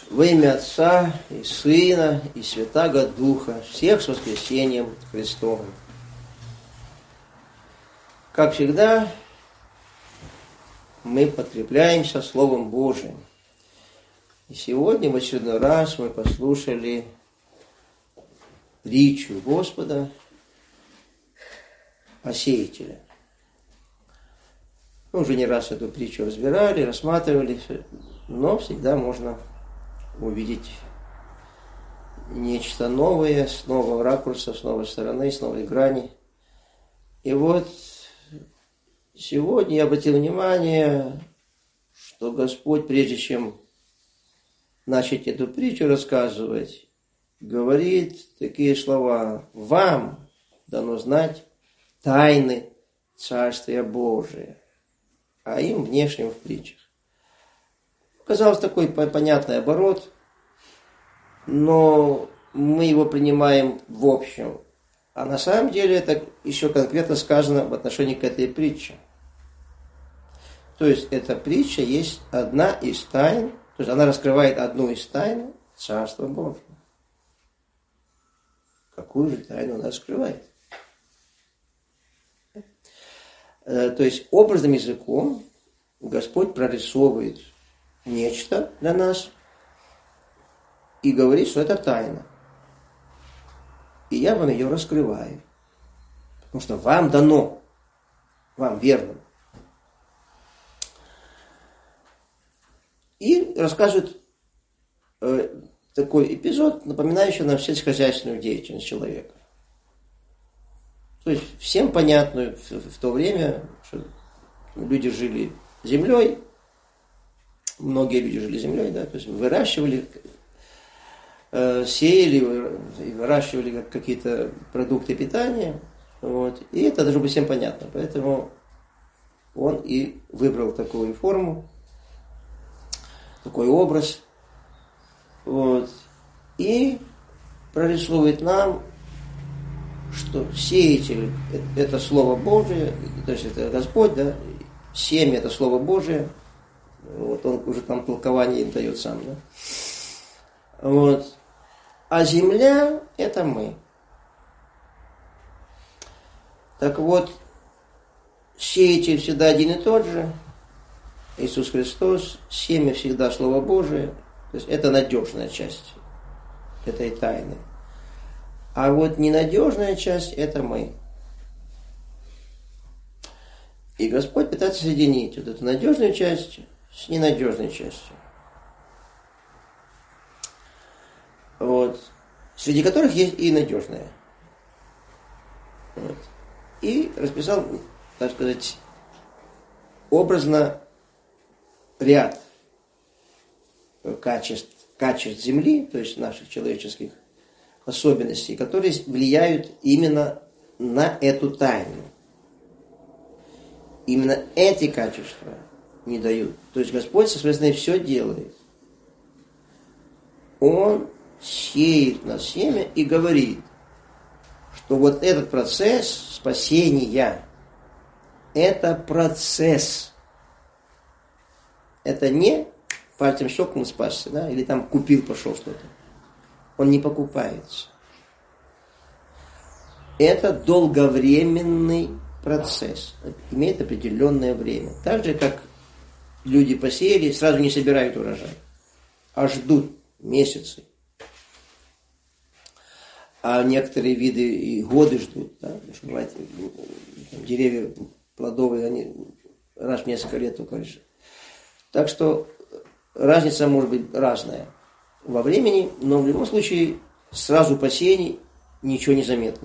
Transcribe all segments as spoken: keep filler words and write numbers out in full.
Во имя Отца и Сына и Святаго Духа, всех с воскресением Христовым. Как всегда, мы подкрепляемся Словом Божиим. И сегодня в очередной раз мы послушали притчу Господа о сеятеле. Мы уже не раз эту притчу разбирали, рассматривали, но всегда можно увидеть нечто новое, с нового ракурса, с новой стороны, с новой грани. И вот сегодня я обратил внимание, что Господь, прежде чем начать эту притчу рассказывать, говорит такие слова: «Вам дано знать тайны Царствия Божия», а им внешним в притчах. Казалось, такой понятный оборот, но мы его принимаем в общем. А на самом деле это еще конкретно сказано в отношении к этой притче. То есть эта притча есть одна из тайн, то есть она раскрывает одну из тайн Царства Божьего. Какую же тайну она раскрывает? То есть образным языком Господь прорисовывает нечто для нас и говорит, что это тайна. И я вам ее раскрываю. Потому что вам дано, вам верным. И рассказывает э, такой эпизод, напоминающий нам сельскохозяйственную деятельность человека. То есть всем понятно в, в то время, что люди жили землей, многие люди жили землей, да, то есть выращивали, э, сеяли и выращивали какие-то продукты питания, вот, и это должно быть всем понятно, поэтому он и выбрал такую форму, такой образ, вот, и прорисовывает нам, что сеятель – это Слово Божие, то есть это Господь, да, семя – это Слово Божие. Вот он уже там толкование им дает сам, да? Вот. А земля – это мы. Так вот, сеятель всегда один и тот же. Иисус Христос, семя всегда Слово Божие. То есть это надежная часть этой тайны. А вот ненадежная часть – это мы. И Господь пытается соединить вот эту надежную часть с ненадежной частью. Вот. Среди которых есть и надежная. Вот. И расписал, так сказать, образно ряд качеств, качеств земли, то есть наших человеческих особенностей, которые влияют именно на эту тайну. Именно эти качества не дают. То есть Господь, соответственно, все делает. Он сеет на семя и говорит, что вот этот процесс спасения, это процесс. Это не пальцем щелкнул, спасся, да, или там купил, пошел что-то. Он не покупается. Это долговременный процесс. Имеет определенное время. Так же, как люди посеяли, сразу не собирают урожай, а ждут месяцы. А некоторые виды и годы ждут. Да? Потому что бывает, деревья плодовые, они раз в несколько лет только лежат. Так что разница может быть разная во времени, но в любом случае сразу посеяний ничего не заметно.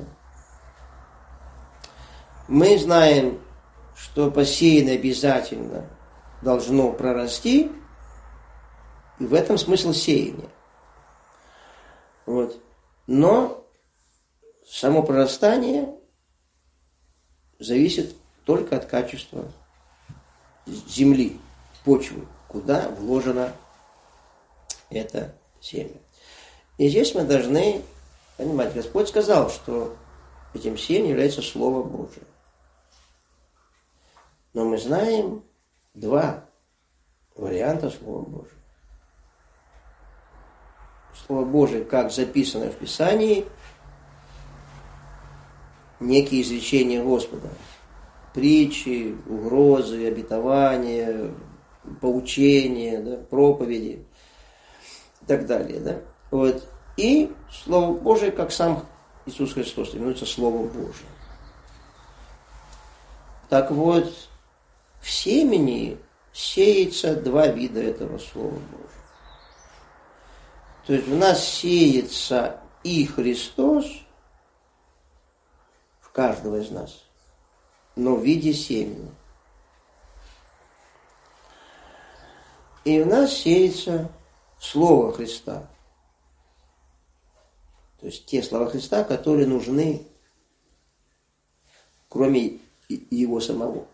Мы знаем, что посеянное обязательно должно прорасти, и в этом смысл сеяния. Вот. Но само прорастание зависит только от качества земли, почвы, куда вложено это семя. И здесь мы должны понимать, Господь сказал, что этим семенем является Слово Божие. Но мы знаем два варианта Слова Божьего. Слово Божие, как записано в Писании, некие изречения Господа. Притчи, угрозы, обетования, поучения, да, проповеди и так далее. Да? Вот. И Слово Божие, как сам Иисус Христос, именуется Словом Божиим. Так вот, в семени сеется два вида этого Слова Божьего. То есть в нас сеется и Христос, в каждого из нас, но в виде семени. И в нас сеется Слово Христа. То есть те слова Христа, которые нужны, кроме Его самого.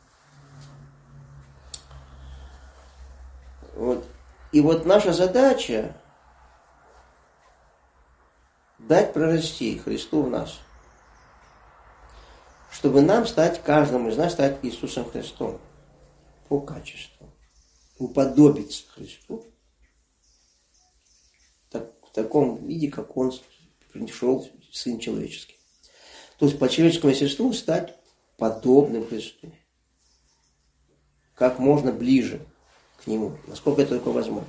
Вот. И вот наша задача дать прорасти Христу в нас, чтобы нам стать, каждому из нас стать Иисусом Христом по качеству, уподобиться Христу так, в таком виде, как Он пришел, Сын Человеческий. То есть по человеческому естеству стать подобным Христу, как можно ближе к Нему, насколько это только возможно.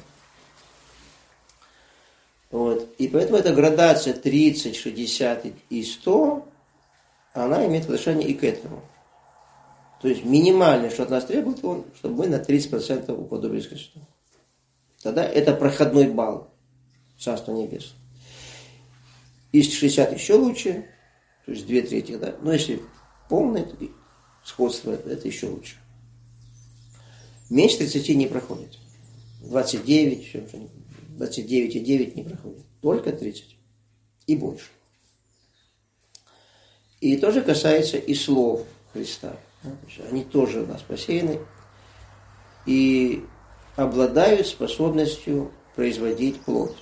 Вот. И поэтому эта градация тридцать, шестьдесят и сто, она имеет отношение и к этому. То есть минимальное, что от нас требует Он, чтобы мы на тридцать процентов уподобились Христу. Тогда это проходной балл Царства Небесного. Из шестьдесят еще лучше, то есть две трети, да. Но если полное сходство, это еще лучше. Меньше тридцати не проходит. двадцать девять, двадцать девять и девять не проходит. Только тридцать. И больше. И тоже касается и слов Христа. Они тоже у нас посеяны и обладают способностью производить плод.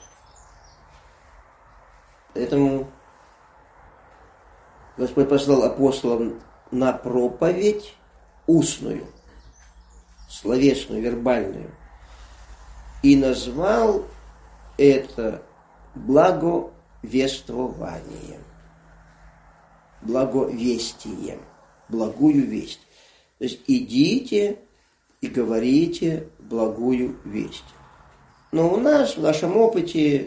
Поэтому Господь послал апостолов на проповедь устную, словесную, вербальную, и назвал это благовествованием, благовестием, благую весть. То есть идите и говорите благую весть. Но у нас в нашем опыте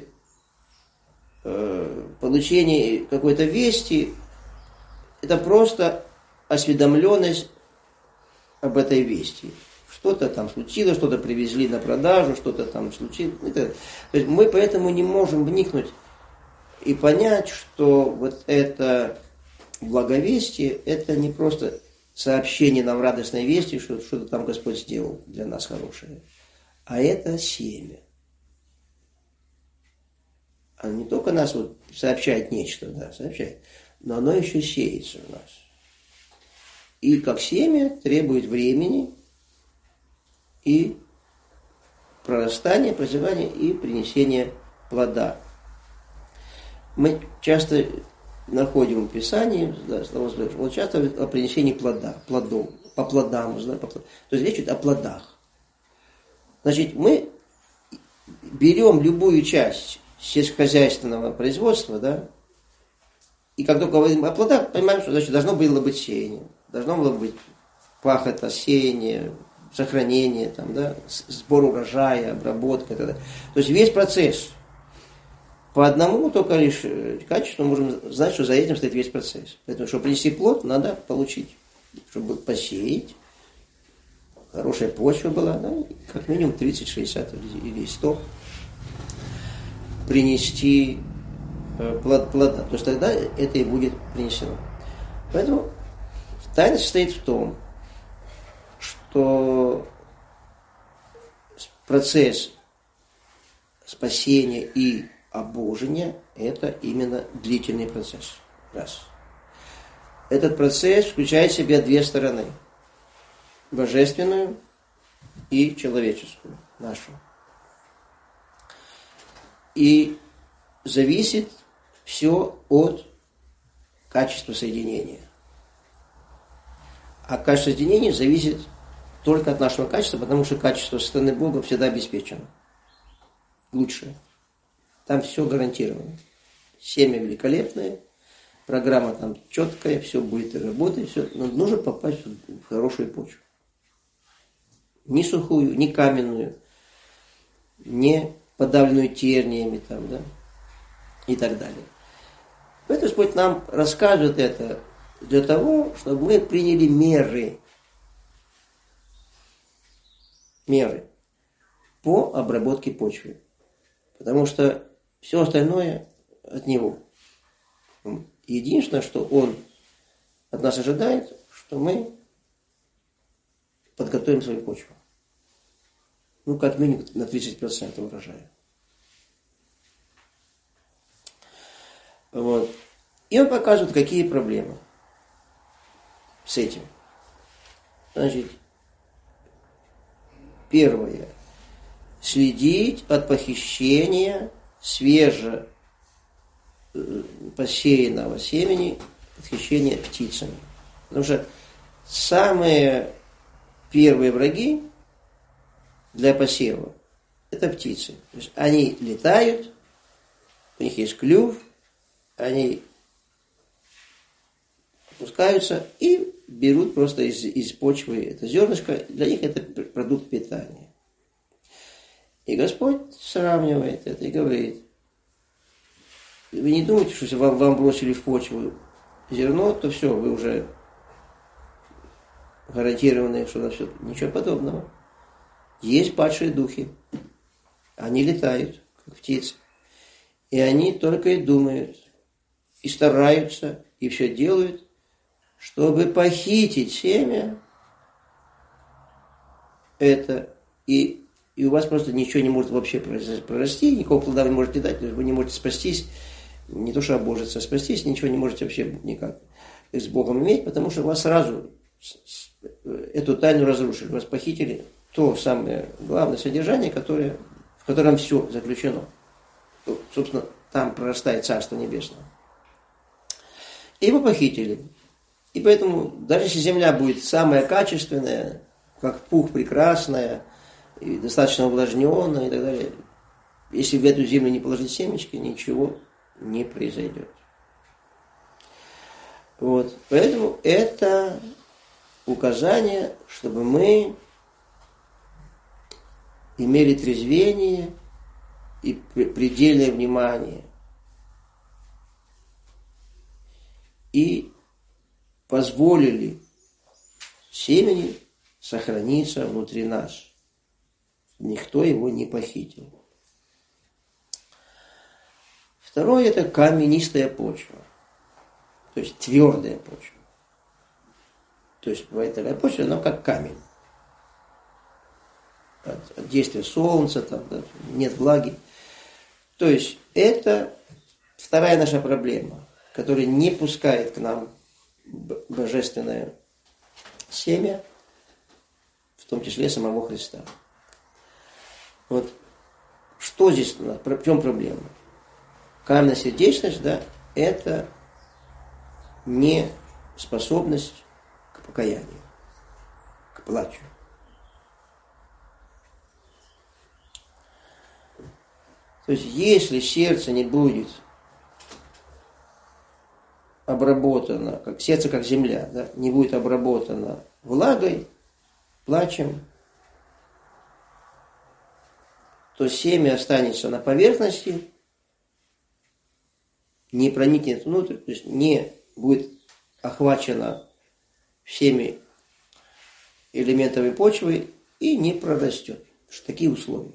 э, получение какой-то вести — это просто осведомленность об этой вести. Что-то там случилось, что-то привезли на продажу, что-то там случилось. Это, то есть мы поэтому не можем вникнуть и понять, что вот это благовестие — это не просто сообщение нам радостной вести, что что-то там Господь сделал для нас хорошее, а это семя. Оно не только нас вот сообщает нечто, да, сообщает, но оно еще сеется в нас. И как семя требует времени и прорастания, прозревания и принесения плода. Мы часто находим в Писании, да, вот часто о принесении плода, плодов, по плодам, да, по плодам. То есть речь идет о плодах. Значит, мы берем любую часть сельскохозяйственного производства, да, и как только говорим о плодах, понимаем, что значит должно было быть сеяние, должно было быть пахота, сеяние, сохранение, там, да, сбор урожая, обработка и так далее. То есть весь процесс. По одному только лишь качеству мы можем знать, что за этим стоит весь процесс. Поэтому, чтобы принести плод, надо получить, чтобы посеять, хорошая почва была, да, как минимум тридцать, шестьдесят или сто принести плод, плода. То есть тогда это и будет принесено. Поэтому тайна состоит в том, что процесс спасения и обожения – это именно длительный процесс. Раз. Этот процесс включает в себя две стороны – божественную и человеческую, нашу. И зависит все от качества соединения. А качество соединения зависит только от нашего качества, потому что качество со стороны Бога всегда обеспечено. Лучшее. Там все гарантировано. Семя великолепное, программа там четкая, все будет работать, все. Но нужно попасть в хорошую почву. Не сухую, не каменную, не подавленную терниями там, да, и так далее. Поэтому Господь нам рассказывает это для того, чтобы мы приняли меры, меры по обработке почвы. Потому что все остальное от Него. Единственное, что Он от нас ожидает, что мы подготовим свою почву. Ну, как минимум на тридцать процентов урожая. Вот. И он показывает, какие проблемы с этим. Значит, первое. Следить от похищения свеже посеянного семени, похищения птицами. Потому что самые первые враги для посева – это птицы. То есть они летают, у них есть клюв, они опускаются и берут просто из, из почвы это зернышко. Для них это продукт питания. И Господь сравнивает это и говорит: вы не думайте, что если вам, вам бросили в почву зерно, то все, вы уже гарантированы, что на все. Ничего подобного. Есть падшие духи. Они летают, как птицы. И они только и думают, и стараются, и все делают, чтобы похитить семя это, и, и у вас просто ничего не может вообще прорасти, никакого плода вы не можете дать, вы не можете спастись, не то что обожиться, а спастись, ничего не можете вообще никак с Богом иметь, потому что вас сразу эту тайну разрушили, вас похитили, то самое главное содержание, которое, в котором все заключено. Собственно, там прорастает Царство Небесное. И его похитили. И поэтому, даже если земля будет самая качественная, как пух прекрасная, и достаточно увлажненная и так далее, если в эту землю не положить семечки, ничего не произойдет. Вот. Поэтому это указание, чтобы мы имели трезвение и предельное внимание. И позволили семени сохраниться внутри нас. Никто его не похитил. Второе – это каменистая почва. То есть твердая почва. То есть бывает такая почва, она как камень. От, от действия солнца, там, да, нет влаги. То есть это вторая наша проблема, которая не пускает к нам божественное семя, в том числе самого Христа. Вот что здесь, в чем проблема? Каменная сердечность, да, это не способность к покаянию, к плачу. То есть, если сердце не будет обработано, как сердце как земля, да, не будет обработано влагой, плачем, то семя останется на поверхности, не проникнет внутрь, то есть не будет охвачено всеми элементами почвы и не прорастет. Такие условия.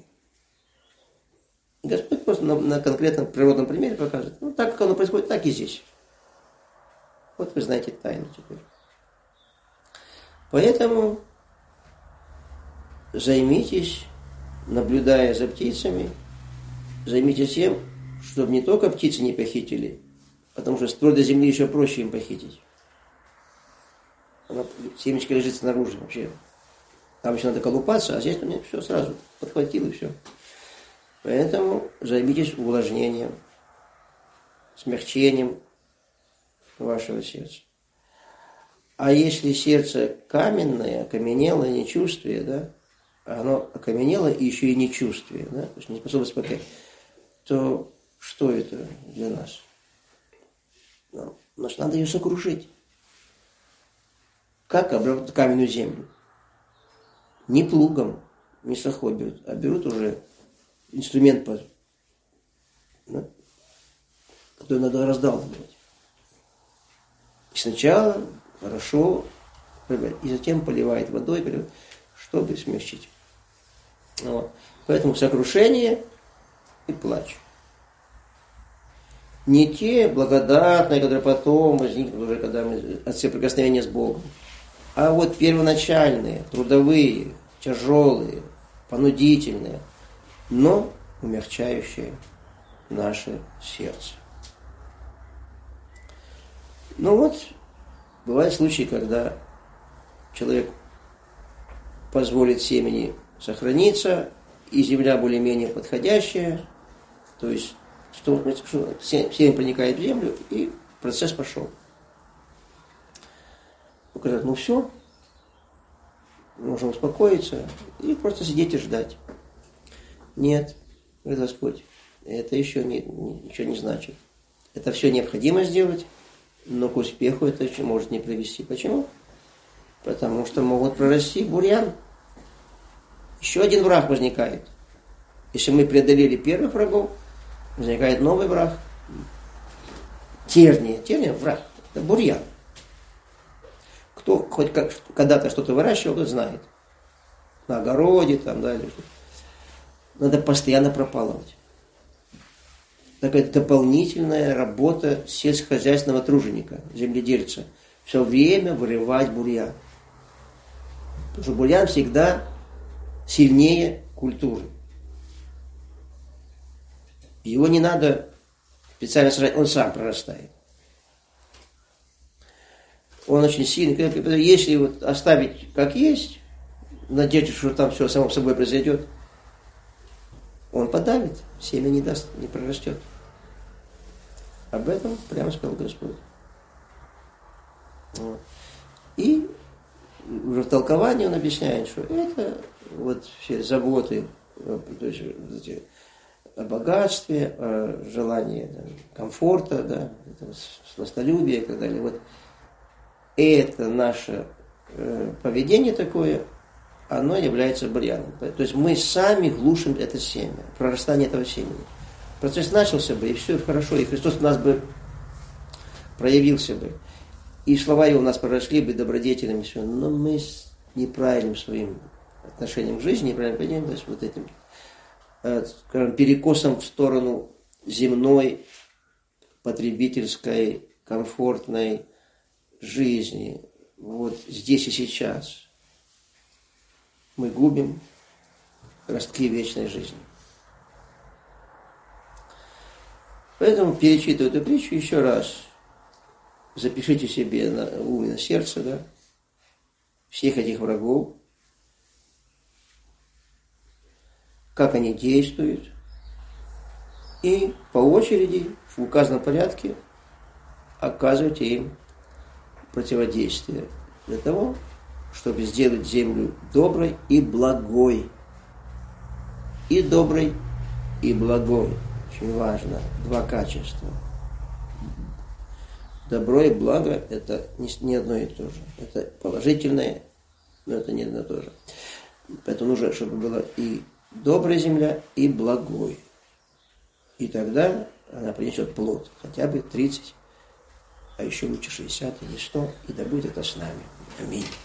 И Господь просто на, на конкретном природном примере показывает, ну так как оно происходит, так и здесь. Вот вы знаете тайну теперь. Поэтому займитесь, наблюдая за птицами, займитесь тем, чтобы не только птицы не похитили, потому что с твердой земли еще проще им похитить. Она, семечко лежит снаружи вообще. Там еще надо колупаться, а здесь у меня все сразу подхватил и все. Поэтому займитесь увлажнением, смягчением вашего сердца. А если сердце каменное, окаменелое, нечувствие, да, оно окаменело и еще и нечувствие, да, то есть не способность покаять, то что это для нас? Нам, значит, надо ее сокрушить. Как обработать каменную землю? Не плугом, не сахой берут, а берут уже инструмент, по, да, который надо раздалбливать. И сначала хорошо, и затем поливает водой, чтобы смягчить. Вот. Поэтому сокрушение и плач. Не те благодатные, которые потом возникнут уже, когда мы от соприкосновения с Богом, а вот первоначальные, трудовые, тяжелые, понудительные, но умягчающие наше сердце. Ну вот, бывают случаи, когда человек позволит семени сохраниться, и земля более-менее подходящая, то есть что, что семя проникает в землю, и процесс пошел. Говорят, ну все, можно успокоиться и просто сидеть и ждать. Нет, говорит Господь, это еще не, ничего не значит. Это все необходимо сделать, но к успеху это еще может не привести. Почему? Потому что могут прорасти бурьян. Еще один враг возникает. Если мы преодолели первых врагов, возникает новый враг. Терния. Терния – враг. Это бурьян. Кто хоть как, когда-то что-то выращивал, тот знает. На огороде там, да, или что-то. Надо постоянно пропалывать. Такая дополнительная работа сельскохозяйственного труженика, земледельца. Все время вырывать бурьян. Потому что бурьян всегда сильнее культуры. Его не надо специально сажать, он сам прорастает. Он очень сильный. Если вот оставить как есть, надеяться, что там все само собой произойдет, он подавит, семя не даст, не прорастет. Об этом прямо сказал Господь. Вот. И уже в толковании он объясняет, что это вот все заботы, то есть о богатстве, о желании там, комфорта, да, сластолюбия и так далее. Вот это наше э, поведение такое, оно является бурьяном. То есть мы сами глушим это семя, прорастание этого семени. Процесс начался бы, и все хорошо, и Христос у нас бы проявился бы. И слова его у нас проросли бы добродетелями, все. Но мы с неправильным своим отношением к жизни, неправильным поведением, то есть вот этим, скажем, перекосом в сторону земной, потребительской, комфортной жизни, вот здесь и сейчас, мы губим ростки вечной жизни. Поэтому, перечитывая эту притчу еще раз, запишите себе на ум и на сердце, да, всех этих врагов, как они действуют, и по очереди, в указанном порядке, оказывайте им противодействие для того, чтобы сделать землю доброй и благой. И доброй, и благой. Очень важно. Два качества. Добро и благо – это не одно и то же. Это положительное, но это не одно и то же. Поэтому нужно, чтобы была и добрая земля, и благой. И тогда она принесет плод. Хотя бы тридцать, а еще лучше шестьдесят или сто. И да будет это с нами. Аминь.